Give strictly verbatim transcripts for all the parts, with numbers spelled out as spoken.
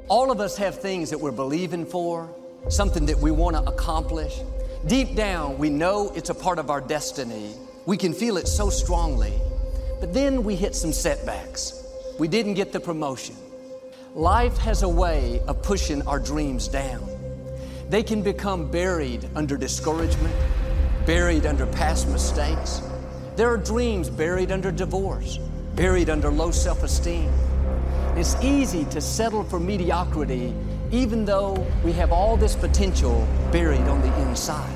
All of us have things that we're believing for, something that we want to accomplish. Deep down, we know it's a part of our destiny. We can feel it so strongly. But then we hit some setbacks. We didn't get the promotion. Life has a way of pushing our dreams down. They can become buried under discouragement, buried under past mistakes. There are dreams buried under divorce, buried under low self-esteem. It's easy to settle for mediocrity even though we have all this potential buried on the inside.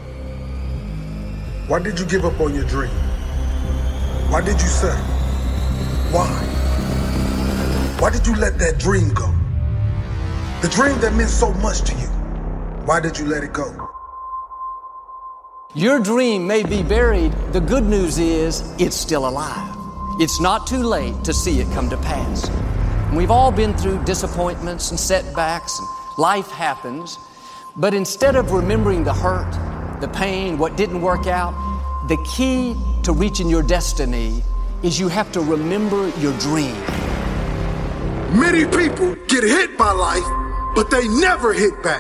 Why did you give up on your dream? Why did you settle? Why? Why did you let that dream go? The dream that meant so much to you. Why did you let it go? Your dream may be buried. The good news is it's still alive. It's not too late to see it come to pass. We've all been through disappointments and setbacks, and life happens. But instead of remembering the hurt, the pain, what didn't work out, the key to reaching your destiny is you have to remember your dream. Many people get hit by life, but they never hit back.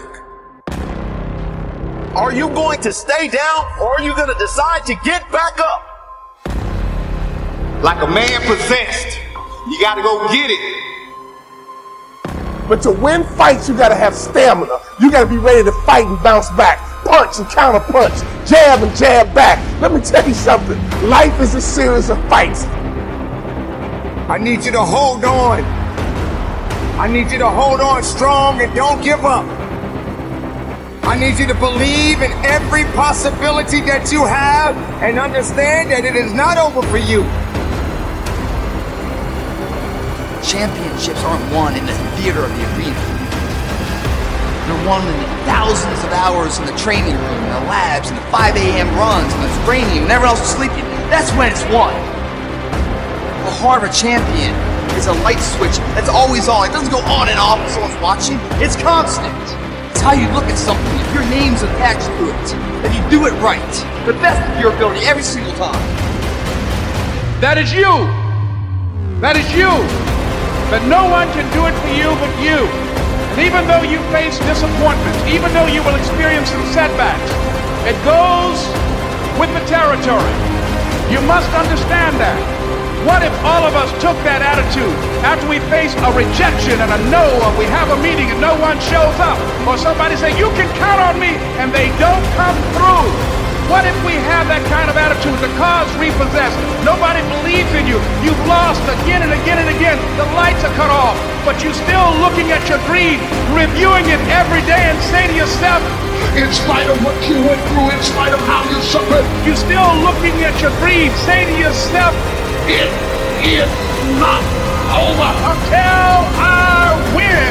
Are you going to stay down, or are you going to decide to get back up? Like a man possessed, you got to go get it. But to win fights, you gotta have stamina. You gotta be ready to fight and bounce back. Punch and counter punch. Jab and jab back. Let me tell you something. Life is a series of fights. I need you to hold on. I need you to hold on strong and don't give up. I need you to believe in every possibility that you have and understand that it is not over for you. Championships aren't won in the theater of the arena. They're won in the thousands of hours in the training room, in the labs, in the five a.m. runs, in the training, and everyone else is sleeping. That's when it's won. The heart of a champion is a light switch that's always on. It doesn't go on and off when someone's watching. It's constant. It's how you look at something. If your name's attached to it, then you do it right. The best of your ability every single time. That is you. That is you. But no one can do it for you but you. And even though you face disappointments, even though you will experience some setbacks, it goes with the territory. You must understand that. What if all of us took that attitude after we face a rejection and a no, or we have a meeting and no one shows up, or somebody say, you can count on me, and they don't come through? What if we have that kind of attitude? The car's repossessed. Nobody believes in you. You've lost again and again and again. The lights are cut off. But you're still looking at your dream, reviewing it every day and say to yourself, in spite of what you went through, in spite of how you suffered, you're still looking at your dream. Say to yourself, it is not over until I win.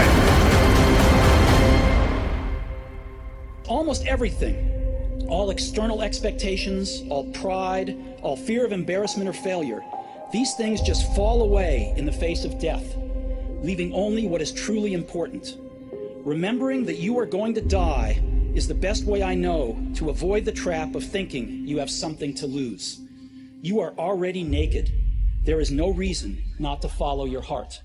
Almost everything. All external expectations, all pride, all fear of embarrassment or failure, these things just fall away in the face of death, leaving only what is truly important. Remembering that you are going to die is the best way I know to avoid the trap of thinking you have something to lose. You are already naked. There is no reason not to follow your heart.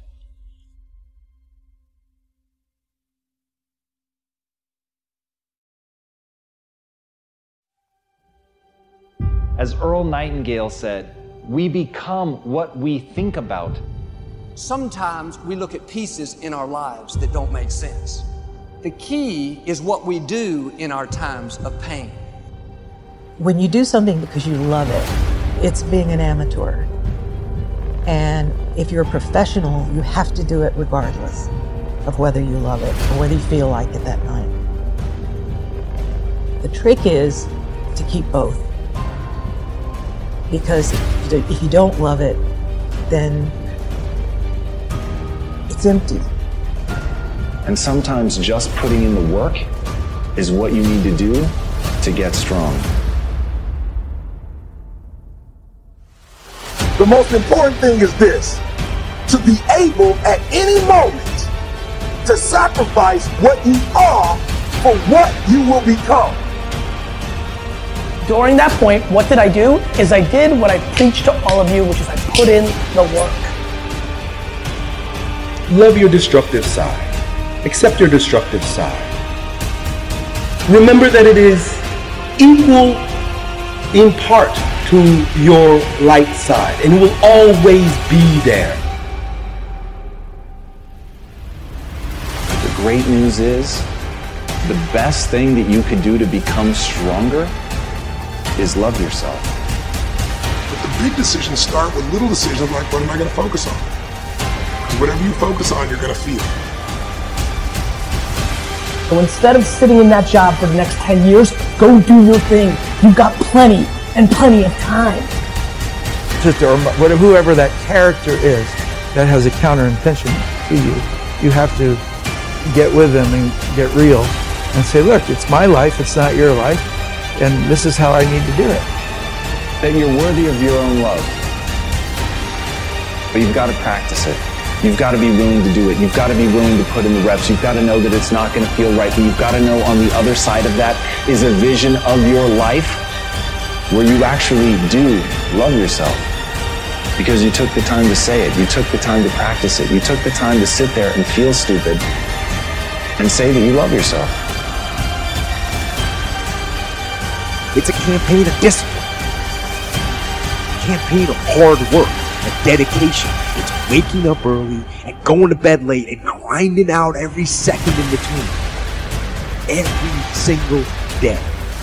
As Earl Nightingale said, we become what we think about. Sometimes we look at pieces in our lives that don't make sense. The key is what we do in our times of pain. When you do something because you love it, it's being an amateur. And if you're a professional, you have to do it regardless of whether you love it or whether you feel like it that night. The trick is to keep both. Because if you don't love it, then it's empty. And sometimes just putting in the work is what you need to do to get strong. The most important thing is this: to be able at any moment to sacrifice what you are for what you will become. During that point, what did I do? Is I did what I preached to all of you, which is I put in the work. Love your destructive side. accept your destructive side. Remember that it is equal in part to your light side, and it will always be there. The great news is, the best thing that you could do to become stronger is love yourself. But the big decisions start with little decisions like, what am I going to focus on? Because whatever you focus on, you're going to feel. So instead of sitting in that job for the next ten years, go do your thing. You've got plenty and plenty of time. Just to, whoever that character is that has a counter intention to you, you have to get with them and get real and say, look, it's my life, it's not your life, and this is how I need to do it. That you're worthy of your own love. But you've got to practice it. You've got to be willing to do it. You've got to be willing to put in the reps. You've got to know that it's not going to feel right, but you've got to know on the other side of that is a vision of your life where you actually do love yourself. Because you took the time to say it. You took the time to practice it. You took the time to sit there and feel stupid and say that you love yourself. It's a campaign of discipline. A campaign of hard work, of dedication. It's waking up early and going to bed late and grinding out every second in between. Every single day.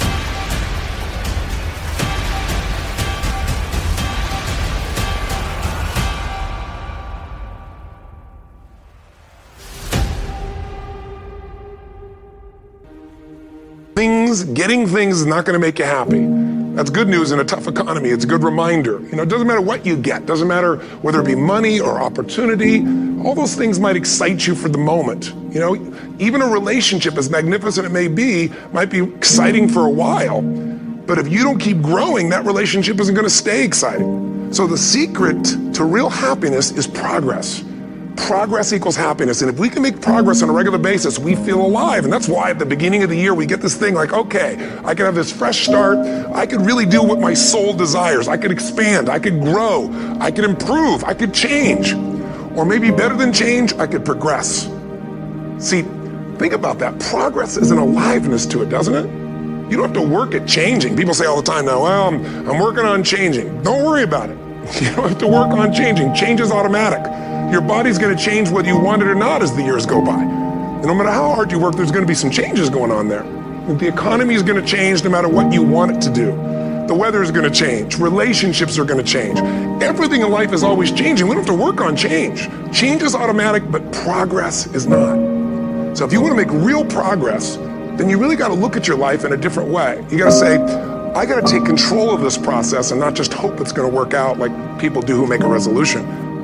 Things, getting things is not going to make you happy. That's good news in a tough economy. It's a good reminder. You know, it doesn't matter what you get. It doesn't matter whether it be money or opportunity. All those things might excite you for the moment. You know, even a relationship, as magnificent it may be, might be exciting for a while. But if you don't keep growing, that relationship isn't going to stay exciting. So the secret to real happiness is progress. Progress equals happiness. And if we can make progress on a regular basis, we feel alive. And that's why at the beginning of the year, we get this thing like, okay, I can have this fresh start. I could really do what my soul desires. I could expand. I could grow. I could improve. I could change. Or maybe better than change, I could progress. See, think about that. Progress is an aliveness to it, doesn't it? You don't have to work at changing. People say all the time now, well, I'm, I'm working on changing. Don't worry about it. You don't have to work on changing. Change is automatic. Your body's going to change whether you want it or not as the years go by. And no matter how hard you work, there's going to be some changes going on there. The economy is going to change no matter what you want it to do. The weather is going to change. Relationships are going to change. Everything in life is always changing. We don't have to work on change. Change is automatic, but progress is not. So if you want to make real progress, then you really got to look at your life in a different way. You got to say, I got to take control of this process and not just hope it's going to work out like people do who make a resolution.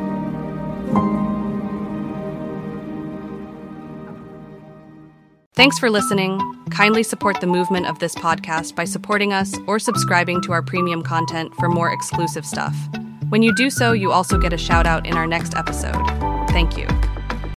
Thanks for listening. Kindly support the movement of this podcast by supporting us or subscribing to our premium content for more exclusive stuff. When you do so, you also get a shout out in our next episode. Thank you.